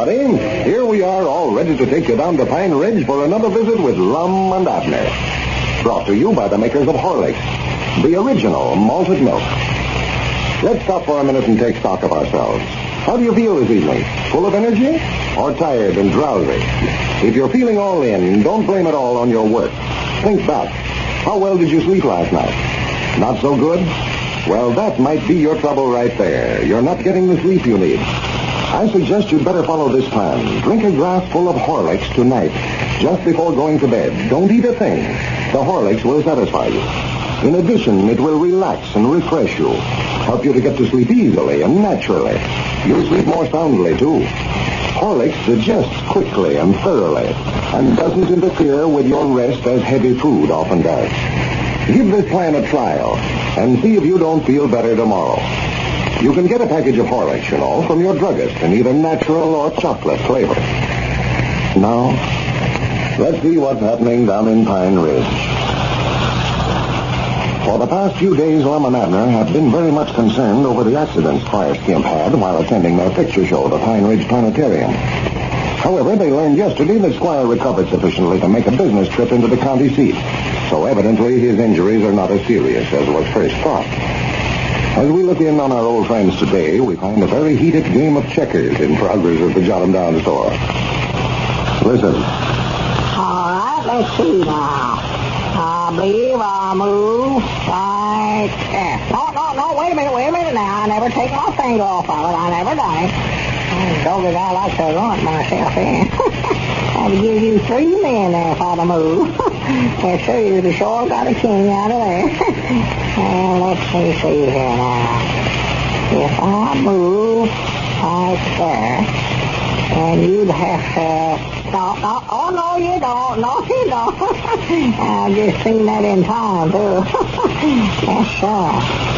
everybody. Here we are, all ready to take you down to Pine Ridge for another visit with Lum and Abner. Brought to you by the makers of Horlicks, the original malted milk. Let's stop for a minute and take stock of ourselves. How do you feel this evening? Full of energy or tired and drowsy? If you're feeling all in, don't blame it all on your work. Think back. How well did you sleep last night? Not so good? Well, that might be your trouble right there. You're not getting the sleep you need. I suggest you'd better follow this plan. Drink a glass full of Horlicks tonight, just before going to bed. Don't eat a thing. The Horlicks will satisfy you. In addition, it will relax and refresh you, help you to get to sleep easily and naturally. You'll sleep more soundly, too. Horlicks digests quickly and thoroughly and doesn't interfere with your rest as heavy food often does. Give this plan a trial and see if you don't feel better tomorrow. You can get a package of Horlicks, you know, from your druggist in either natural or chocolate flavor. Now, let's see what's happening down in Pine Ridge. For the past few days, Lum and Abner have been very much concerned over the accidents Squire Skimp had while attending their picture show, the Pine Ridge Planetarium. However, they learned yesterday that Squire recovered sufficiently to make a business trip into the county seat. So evidently his injuries are not as serious as was first thought. As we look in on our old friends today, we find a very heated game of checkers in progress at the Jot 'em Down store. Listen. All right, let's see now. I believe I'll move right there. No, wait a minute now. I never take my finger off of it. I never done it. Doggy guy likes to run myself in. I'd give you 3 men there if I'd have moved. Yes, sir, you'd have sure got a king out of there. Well, let's see here now. If I move right there, and you'd have to... No, you don't. No, you don't. I've just seen that in time, too. Yes, sir.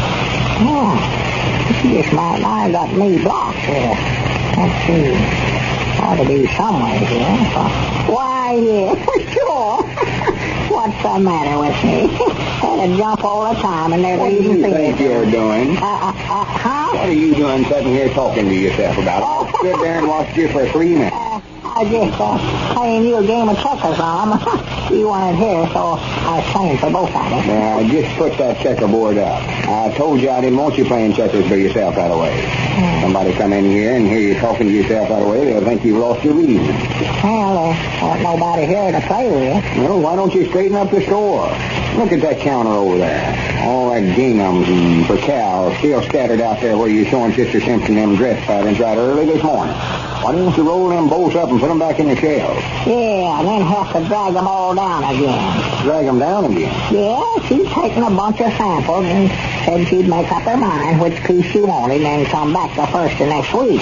Yeah. You just might have got me blocked here. Let's see. Ought to be somewhere here. Why, yeah, sure. What's the matter with me? Had to jump all the time, and they're leaving What do you think you're doing? Huh? What are you doing sitting here talking to yourself about? I'll sit there and watch you for 3 minutes. I just playing you a game of checkers, Rom. You weren't here, so I was playing for both of us. Now, just put that checkerboard up. I told you I didn't want you playing checkers by yourself that way. Somebody come in here and hear you talking to yourself that way, they'll think you've lost your reason. Well, there's nobody here to play with. Well, why don't you straighten up the store? Look at that counter over there. All that ginghams and percals still scattered out there where you're showing Sister Simpson them dress patterns right early this morning. Why don't you roll them bolts up and put them back in the shelves? Yeah, and then have to drag them all down again. Drag them down again? Yeah, she's taken a bunch of samples and said she'd make up her mind which piece she wanted and then come back the first of next week.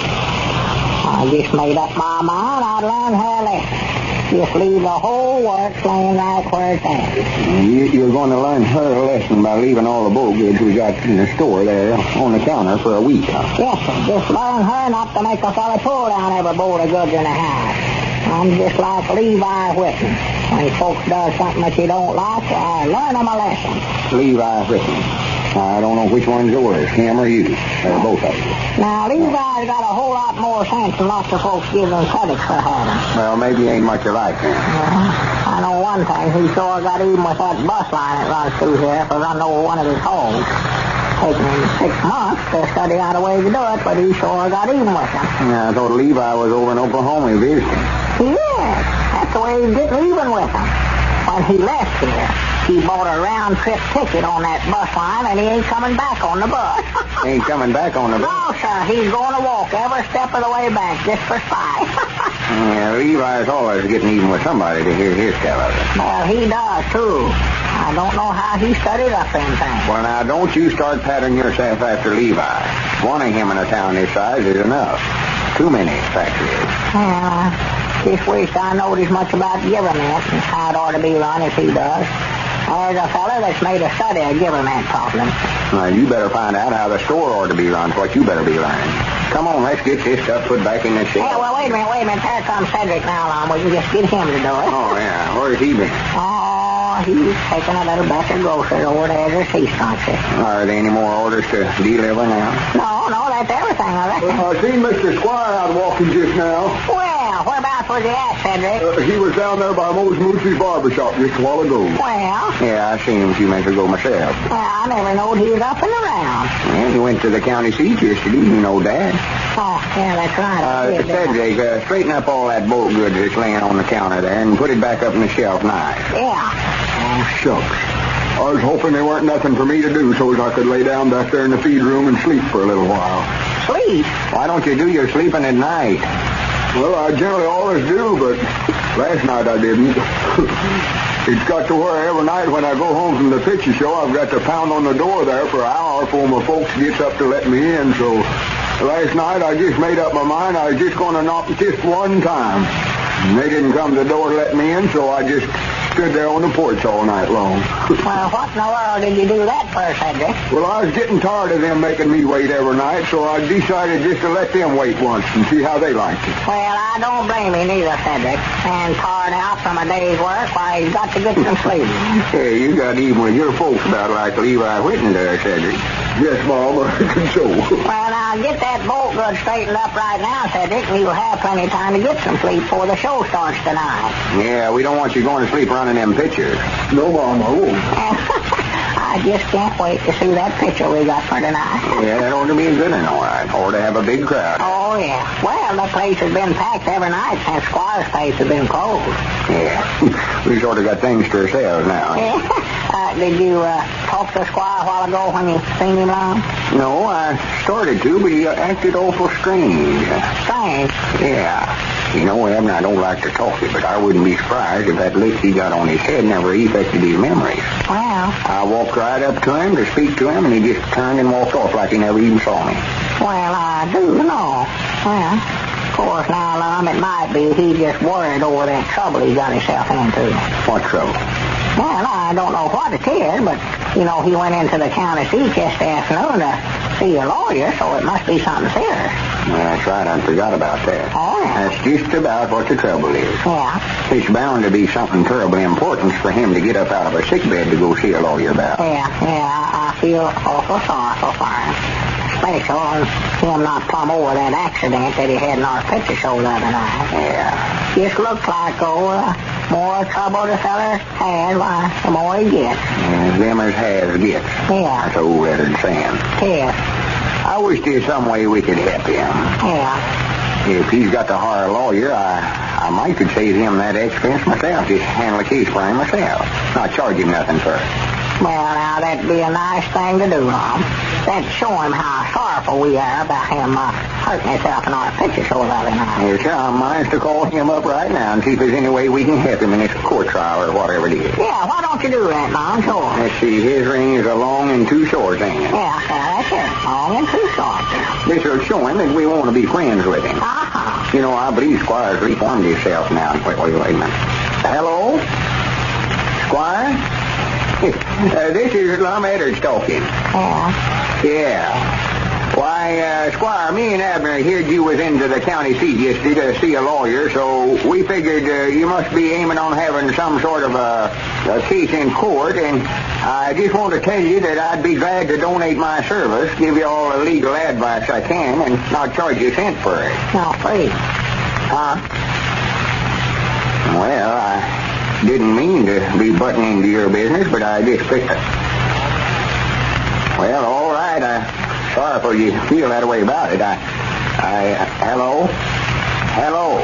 I just made up my mind I'd learn her lesson. Just leave the whole works laying right where it's at. You're going to learn her a lesson by leaving all the bull goods we got in the store there on the counter for a week, huh? Yes, sir. Just learn her not to make a fella pull down every bowl of goods in the house. I'm just like Levi Whitten. When folks does something that you don't like, I learn them a lesson. Levi Whitten. I don't know which one's yours, him or you. They're both of you. Now, Levi's got a whole lot more sense than lots of folks give him credit for having. Well, maybe he ain't much alike then. I know one thing. He sure got even with that bus line that runs through here, because I know one of his homes. Taken him 6 months to study out a way to do it, but he sure got even with him. Yeah, I thought Levi was over in Oklahoma visiting. Yes, that's the way he's getting even with him. When he left here, he bought a round-trip ticket on that bus line, and he ain't coming back on the bus. Ain't coming back on the bus? No, sir. He's going to walk every step of the way back just for spite. Yeah, Levi's always getting even with somebody to hear his tell of it. Well, he does, too. I don't know how he studied up them things. Well, now, don't you start patterning yourself after Levi. One of him in a town this size is enough. Too many, in fact, just wish I knowed as much about government and how it ought to be run as he does. There's a fella that's made a study of government problems. Now, you better find out how the store ought to be run, what you better be learning. Come on, let's get this stuff put back in the shelf. Yeah, well, wait a minute. Here comes Cedric now, Lon. We can just get him to do it. Oh, yeah. Where's he been? Oh, he's taking a little batch of groceries over there to sea sponsorship. Are there any more orders to deliver now? No, that's everything, I reckon. I seen Mr. Squire out walking just now. Well, whereabouts was he at, Cedric? He was down there by Mose Moochie's barber shop just a while ago. Well, Yeah, I seen him a few minutes ago myself. I never knowed he was up and around. Yeah, he went to the county seat yesterday. You know that. Oh, yeah, that's right. I did, didn't I? Cedric, straighten up all that boat goods that's laying on the counter there and put it back up on the shelf nice. Yeah. Oh, shucks. I was hoping there weren't nothing for me to do so as I could lay down back there in the feed room and sleep for a little while. Sleep? Why don't you do your sleeping at night? Well, I generally always do, but last night I didn't. It's got to where every night when I go home from the picture show, I've got to pound on the door there for an hour before my folks gets up to let me in. So last night I just made up my mind I was just going to knock just one time. And they didn't come to the door to let me in, so I just stood there on the porch all night long. Well, what in the world did you do that for, Cedric? Well, I was getting tired of them making me wait every night, so I decided just to let them wait once and see how they liked it. Well, I don't blame you neither, Cedric. And tired out from a day's work, why, he's got to get some sleep. Hey, you got even with your folks about like Levi Whitten there, Cedric. Yes, Mom, I reckon so. Well, now, get that bolt good straightened up right now, Cedric, and you'll have plenty of time to get some sleep before the show starts tonight. Yeah, we don't want you going to sleep running them pictures. No, Mom, I won't. I just can't wait to see that picture we got for tonight. Yeah, that ought to be a good one, all right. Or to have a big crowd. Oh, yeah. Well, the place has been packed every night since Squire's place has been closed. Yeah, we sort of got things to ourselves now. Did you talk to Squire a while ago when you seen him, Lon? No, I started to, but he acted awful strange. Strange? Yeah. You know, Evan, I don't like to talk it, but I wouldn't be surprised if that lick he got on his head never affected his memories. Well, I walked right up to him to speak to him, and he just turned and walked off like he never even saw me. well, I do know. Well, of course, now, Lon, it might be he just worried over that trouble he got himself into. What trouble? Well, I don't know what it is, but, you know, he went into the county seat yesterday afternoon to see a lawyer, so it must be something serious. That's right, I forgot about that. Oh, yeah. That's just about what the trouble is. Yeah. It's bound to be something terribly important for him to get up out of a sick bed to go see a lawyer about. I feel awful sorrowful for him. Especially on him not plumb over that accident that he had in our picture show the other night. Yeah. Just looks like, more trouble the feller had, why, the more he gets. Them as has gets. Yeah. That's old Leonard saying. Yeah. I wish there's some way we could help him. Yeah. If he's got to hire a lawyer, I might could save him that expense myself. Just handle the case for him myself. Not charge him nothing for it. Well, now, that'd be a nice thing to do, Mom. That'd show him how sorrowful we are about him hurting himself in our picture show the other night. Yes, sir. I'm minded to call him up right now and see if there's any way we can help him in this court trial or whatever it is. Yeah, why don't you do that, Mom? Sure. Let's see. His ring is a long and too short, ain't it? Yeah, that's it. Long and too short. This will show him that we want to be friends with him. Uh-huh. You know, I believe Squire's reformed himself now. Wait a minute. Hello? Squire? This is Lum Eddard talking. Yeah. Yeah. Why, Squire, me and Abner heard you was into the county seat yesterday to see a lawyer, so we figured you must be aiming on having some sort of a case in court, and I just want to tell you that I'd be glad to donate my service, give you all the legal advice I can, and not charge you a cent for it. No, please. Well, I didn't mean to be butting into your business, but I just picked it. Well, all right. Sorry for you feel that way about it. Hello? Hello?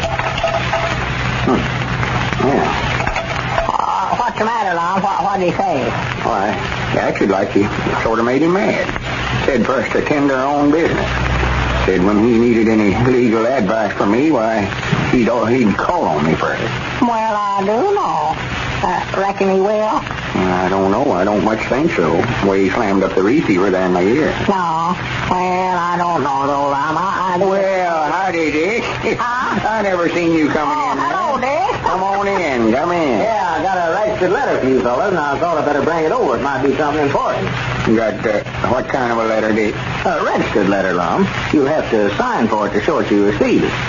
Yeah. What's the matter, Lon? What did he say? Why, acted like he sort of made him mad. Said for us to tend our own business. Said when he needed any legal advice from me, why, he'd call on me for it. Well, I do know. Reckon he will? I don't know. I don't much think so. The way he slammed up the receiver there in my ear. No. Well, I don't know, though, Lon. Well, howdy, Dick. Huh? I never seen you coming in. Hello, Dick. Come on in. Come in. Yeah, I got a registered letter for you fellas, and I thought I'd better bring it over. It might be something important. You got, what kind of a letter, Dick? A registered letter, Lum. You'll have to sign for it to show that you received it.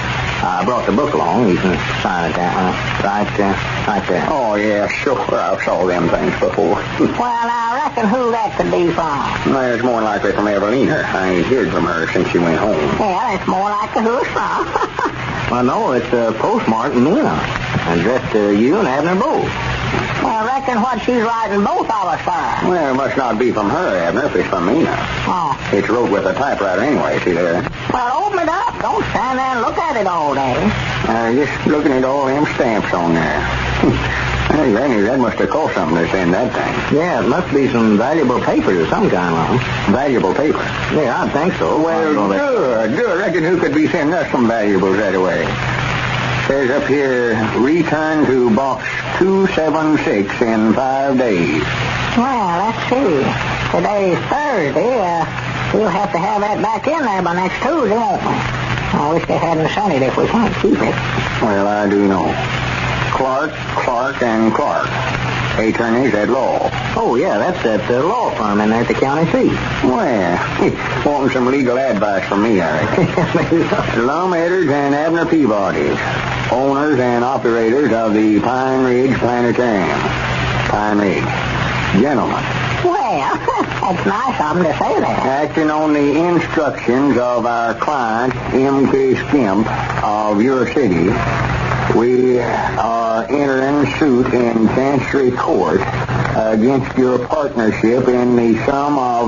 I brought the book along. You can sign it down. Right there. Oh, yeah, sure. I've saw them things before. Well, now, I reckon who that could be from. Well, it's more likely from Evelina. I ain't heard from her since she went home. Yeah, it's more like who it's from. Well, no, it's postmarked Nina. Addressed to you and Abner both. Well, I reckon what she's writing both of us for. Well, it must not be from her, Abner, if it's from me now. Oh. It's wrote with a typewriter anyway, see there? Well, open it up. Don't stand there and look at it all day. Just looking at all them stamps on there. Hey, Granny, that must have cost something to send that thing. Yeah, it must be some valuable papers of some kind, Lum. Valuable paper? Yeah, I think so. Well, good. I reckon who could be sending us some valuables that way? Says up here, return to box 276 in 5 days. Well, let's see. Today's Thursday. We'll have to have that back in there by next Tuesday, won't we? I wish they hadn't sent it if we can't keep it. Well, I do know. Clark, and Clark. Attorneys at law. Oh, yeah, that's that law firm in there at the county seat. Well, wanting some legal advice from me, I reckon. Lum Edwards and Abner Peabody, owners and operators of the Pine Ridge Planetarium. Pine Ridge. Gentlemen. Well, that's nice of them to say that. Acting on the instructions of our client, M.K. Skimp of your city, we are entering suit in Chancery Court against your partnership in the sum of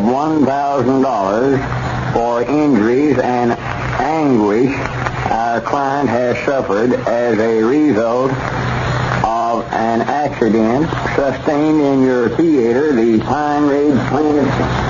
$1,000 for injuries and anguish our client has suffered as a result of an accident sustained in your theater, the Pine Ridge Planetarium.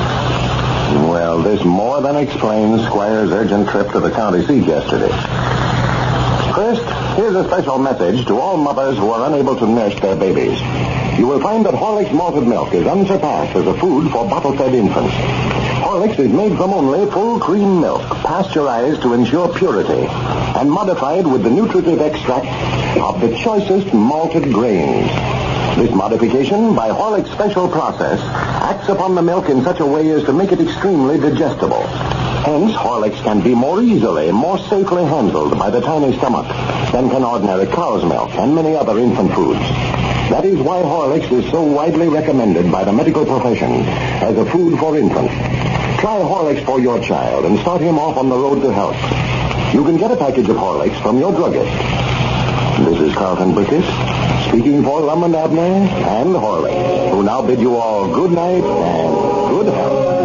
Well, this more than explains Squire's urgent trip to the county seat yesterday. First, here's a special message to all mothers who are unable to nurse their babies. You will find that Horlicks malted milk is unsurpassed as a food for bottle-fed infants. Horlicks is made from only full cream milk, pasteurized to ensure purity, and modified with the nutritive extract of the choicest malted grains. This modification, by Horlick's special process, acts upon the milk in such a way as to make it extremely digestible. Hence, Horlicks can be more safely handled by the tiny stomach than can ordinary cow's milk and many other infant foods. That is why Horlicks is so widely recommended by the medical profession as a food for infants. Try Horlicks for your child and start him off on the road to health. You can get a package of Horlicks from your druggist. This is Carlton Burkett, speaking for Lum and Abner and Horlicks, who now bid you all good night and good health.